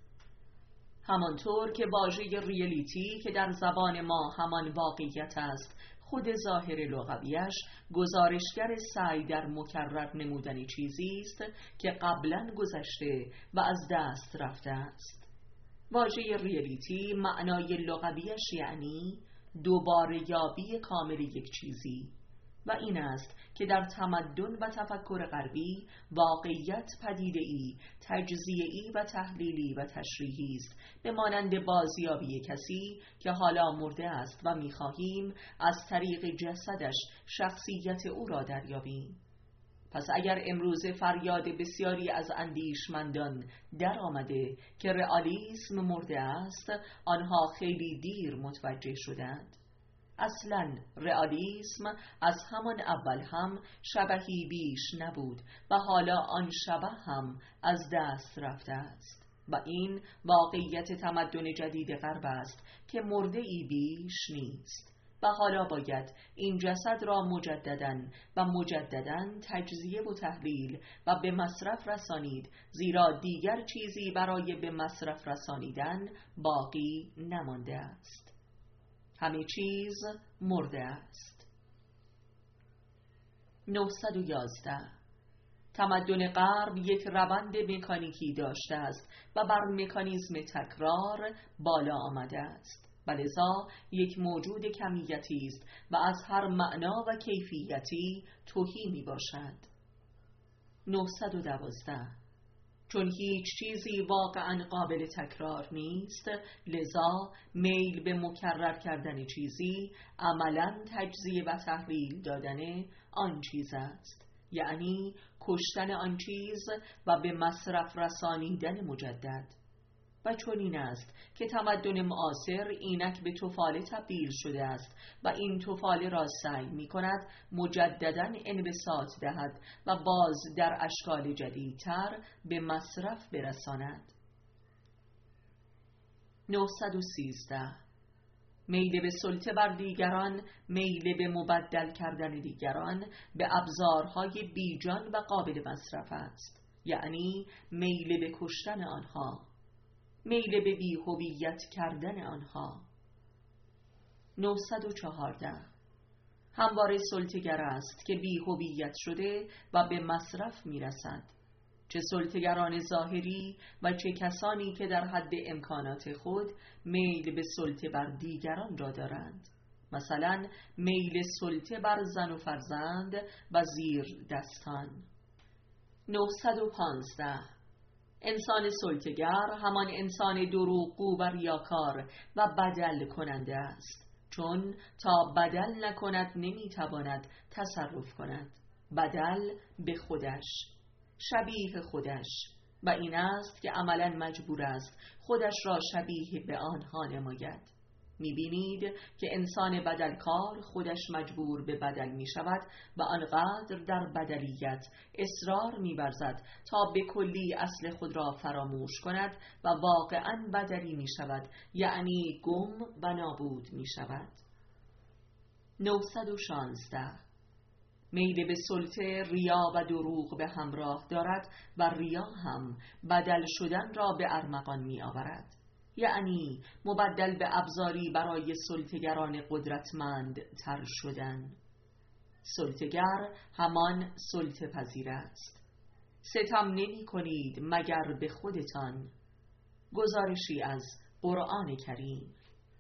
همانطور که واژه ریالیتی که در زبان ما همان واقعیت است، خود ظاهر لغویش گزارشگر سعی در مکرر نمودن چیزی است که قبلا گذشته و از دست رفته است. واژه ریالیتی معنای لغویش یعنی دوباره یابی کامل یک چیزی، و این است که در تمدن و تفکر غربی واقعیت پدیده‌ای تجزیه‌ای و تحلیلی و تشریحی است، به مانند بازیابی کسی که حالا مرده است و می‌خواهیم از طریق جسدش شخصیت او را دریابیم. پس اگر امروز فریاد بسیاری از اندیشمندان در آمده که رئالیسم مرده است، آنها خیلی دیر متوجه شدند. اصلاً رئالیسم از همان اول هم شبحی بیش نبود و حالا آن شبح هم از دست رفته است و این واقعیت تمدن جدید غرب است که مرده ای بیش نیست و حالا باید این جسد را مجدداً و مجدداً تجزیه و تحلیل و به مصرف رسانید، زیرا دیگر چیزی برای به مصرف رسانیدن باقی نمانده است. همه چیز مرده است. نهصد و یازده. تمدن غرب یک روند مکانیکی داشته است و بر مکانیزم تکرار بالا آمده است و لذا یک موجود کمیتی است و از هر معنا و کیفیتی تهی می باشد. نهصد و دوازده. چون هیچ چیزی واقعا قابل تکرار نیست، لذا میل به مکرر کردن چیزی عملاً تجزیه و تحلیل دادن آن چیز است، یعنی کشتن آن چیز و به مصرف رسانیدن مجدد. و چون این است که تمدن معاصر اینک به طفاله تبدیل شده است و این طفاله را سعی می کند مجدداً انبساط دهد و باز در اشکال جدیدتر به مصرف برساند. نهصد و سیزده. میل به سلطه بر دیگران، میل به مبدل کردن دیگران به ابزارهای بیجان و قابل مصرف است، یعنی میل به کشتن آنها، میل به بی‌هویت کردن آنها. نهصد و چهارده. همواره سلطه‌گر است که بی‌هویت شده و به مصرف می‌رسد، چه سلطه‌گران ظاهری و چه کسانی که در حد امکانات خود میل به سلطه بر دیگران را دارند، مثلا میل سلطه بر زن و فرزند و زیر دستان. نهصد و پانزده. انسان سلطه‌گر همان انسان دروغگو و ریاکار و بدل کننده است، چون تا بدل نکند نمیتواند تصرف کند. بدل به خودش، شبیه خودش، و این است که عملاً مجبور است خودش را شبیه به آنها نماید. می‌بینید که انسان بدلکار خودش مجبور به بدل می شود و آنقدر در بدلیت اصرار می ورزد تا به کلی اصل خود را فراموش کند و واقعاً بدلی می شود، یعنی گم و نابود می شود. نهصد و شانزده. میل به سلطه ریا و دروغ به همراه دارد و ریا هم بدل شدن را به ارمغان می آورد، یعنی مبدل به ابزاری برای سلطه‌گران قدرتمند تر شدن. سلطه‌گر همان سلطه پذیر است. ستم نمی کنید مگر به خودتان. گزارشی از قرآن کریم.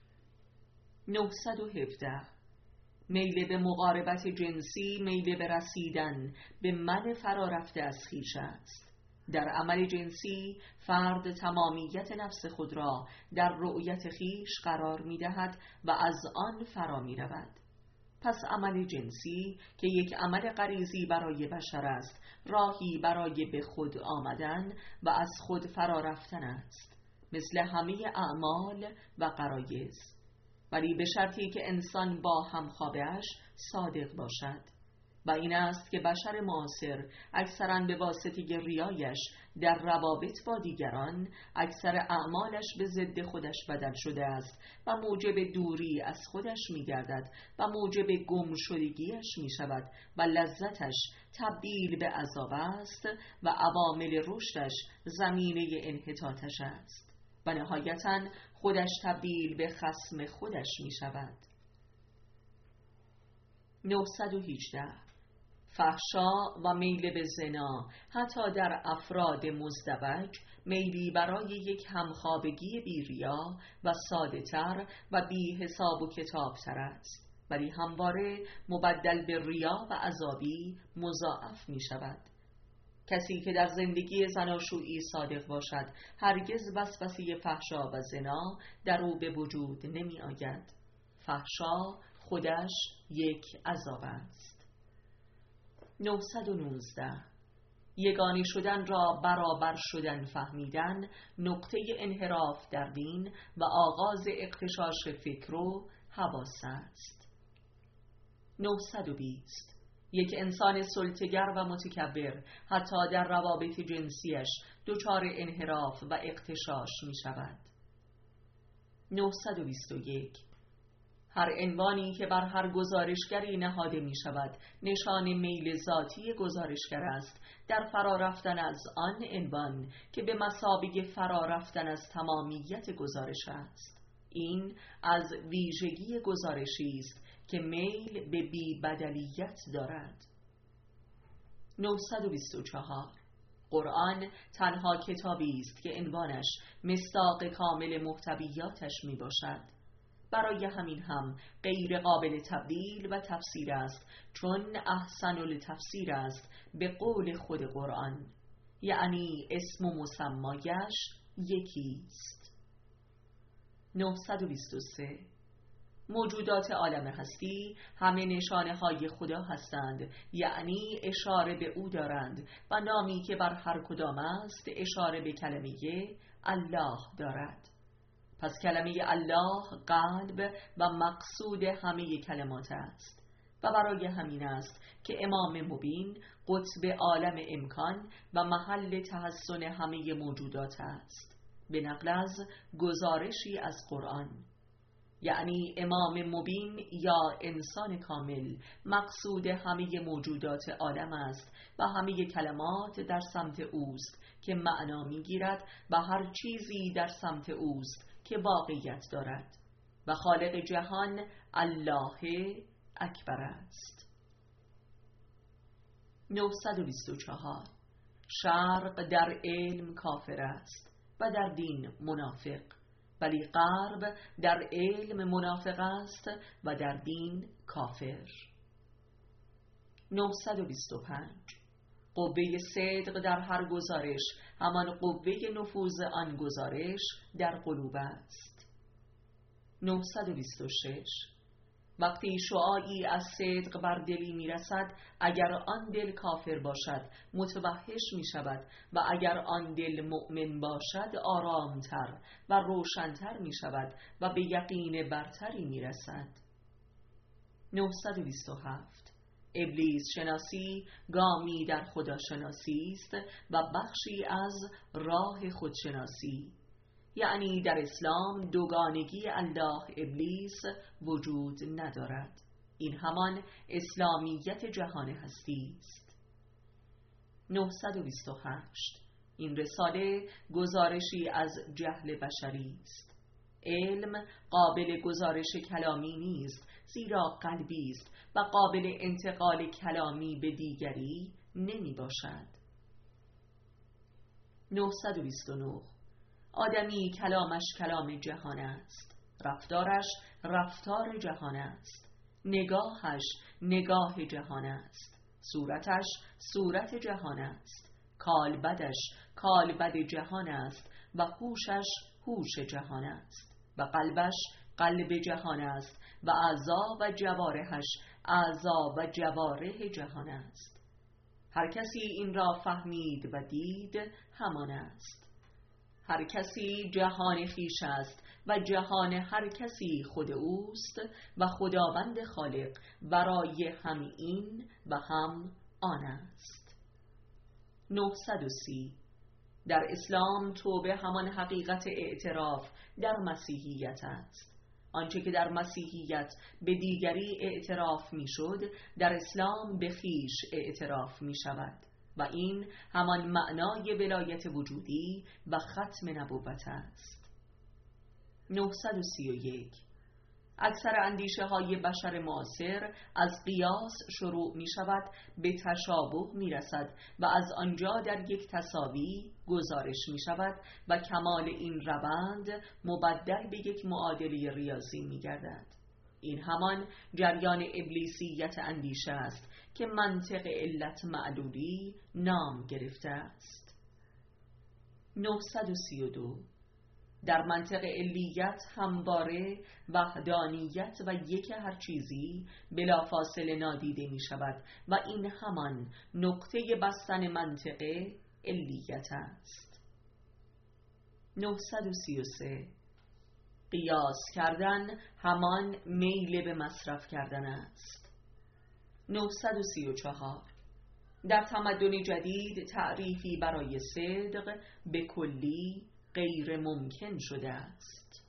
نهصد و هفده. میل به مقاربت جنسی میل به رسیدن به من فرارفته از خویش است. در عمل جنسی فرد تمامیت نفس خود را در رؤیت خویش قرار می دهد و از آن فرا می رود. پس عمل جنسی که یک عمل غریزی برای بشر است، راهی برای به خود آمدن و از خود فرا رفتن است، مثل همه اعمال و غرایز، ولی به شرطی که انسان با همخوابه‌اش صادق باشد. و این است که بشر معاصر اکثراً به واسطه ریایش در روابط با دیگران اکثر اعمالش به ضد خودش بدل شده است و موجب دوری از خودش می گردد و موجب گم شدگیش می شود و لذتش تبدیل به عذاب است و عوامل رشدش زمینه انحطاطش است و نهایتاً خودش تبدیل به خصم خودش می شود. نهصد و هجده. فحشا و میل به زنا حتی در افراد مزدوج میلی برای یک همخوابگی بی ریا و ساده تر و بی حساب و کتاب تر است، ولی همواره مبدل به ریا و عذابی مضاعف می شود. کسی که در زندگی زناشویی صادق باشد هرگز وسوسه فحشا و زنا در او به وجود نمی آید. فحشا خودش یک عذاب است. نهصد و نوزده. یگانه شدن را برابر شدن فهمیدن نقطه انحراف در دین و آغاز اغتشاش فکر و حواس است. نهصد و بیست. یک انسان سلطه‌گر و متکبر حتی در روابط جنسیش دچار انحراف و اغتشاش می شود. نهصد و بیست و یک. هر عنوانی که بر هر گزارشگری نهاده می شود نشان میل ذاتی گزارشگر است در فرارفتن از آن عنوان که به مثابه فرارفتن از تمامیت گزارش است. این از ویژگی گزارشی است که میل به بی‌بدلیت دارد. نهصد و بیست و چهار. قرآن تنها کتابی است که عنوانش مصداق کامل محتویاتش می باشد. برای همین هم غیر قابل تبدیل و تفسیر است، چون احسن التفسیر است به قول خود قرآن، یعنی اسم و مسمایش یکیست. نهصد و بیست و سه. موجودات عالم هستی همه نشانه های خدا هستند، یعنی اشاره به او دارند و نامی که بر هر کدام است اشاره به کلمه الله دارد. پس کلمه الله قلب و مقصود همه کلمات است و برای همین است که امام مبین قطب عالم امکان و محل تحسن همه موجودات است، به نقل از گزارشی از قرآن. یعنی امام مبین یا انسان کامل مقصود همه موجودات عالم است و همه کلمات در سمت اوست که معنا میگیرد و هر چیزی در سمت اوست که واقعیت دارد و خالق جهان الله اکبر است. نهصد و بیست و چهار. شرق در علم کافر است و در دین منافق، ولی غرب در علم منافق است و در دین کافر. نهصد و بیست و پنج. قوه صدق در هر گزارش همان قوه نفوذ آن گزارش در قلوب است. نهصد و بیست و شش. وقتی شعاعی از صدق بر دلی می رسد، اگر آن دل کافر باشد متوحش می شود و اگر آن دل مؤمن باشد آرامتر و روشنتر می شود و به یقین برتری می رسد. نهصد و بیست و هفت. ابلیس شناسی گامی در خدا شناسی است و بخشی از راه خودشناسی، یعنی در اسلام دوگانگی الله ابلیس وجود ندارد. این همان اسلامیت جهان هستی است. نهصد و بیست و هشت. این رساله گزارشی از جهل بشری است. علم قابل گزارش کلامی نیست، زیرا قلبی است و قابل انتقال کلامی به دیگری نمی باشد. نهصد و بیست و نه. آدمی کلامش کلام جهان است، رفتارش رفتار جهان است، نگاهش نگاه جهان است، صورتش صورت جهان است، کالبدش کالبد جهان است و هوشش هوش جهان است و قلبش قلب جهان است و اعضا و جوارحش اعضا و جوارح جهان است. هر کسی این را فهمید و دید همان است. هر کسی جهان خیش است و جهان هر کسی خود اوست و خداوند خالق برای هم این و هم آن است. نهصد و سی. در اسلام توبه همان حقیقت اعتراف در مسیحیت است. آنچه که در مسیحیت به دیگری اعتراف می شد در اسلام به خیش اعتراف می شود و این همان معنای ولایت وجودی و ختم نبوت است. نهصد و سی و یک. اکثر اندیشه های بشر معاصر از قیاس شروع می شود به تشابه می رسد و از آنجا در یک تساوی گزارش می شود و کمال این روند مبدل به یک معادله ریاضی می گردد. این همان جریان ابلیسیت اندیشه است که منطق علت معلولی نام گرفته است. نهصد و سی و دو. در منطق علیت همواره وحدانیت و یک هر چیزی بلافاصله نادیده می شود و این همان نقطه بستن منطق علیت است. نهصد و سی و سه. قیاس کردن همان میل به مصرف کردن است. نهصد و سی و چهار. در تمدن جدید تعریفی برای صدق به کلی غیر ممکن شده است.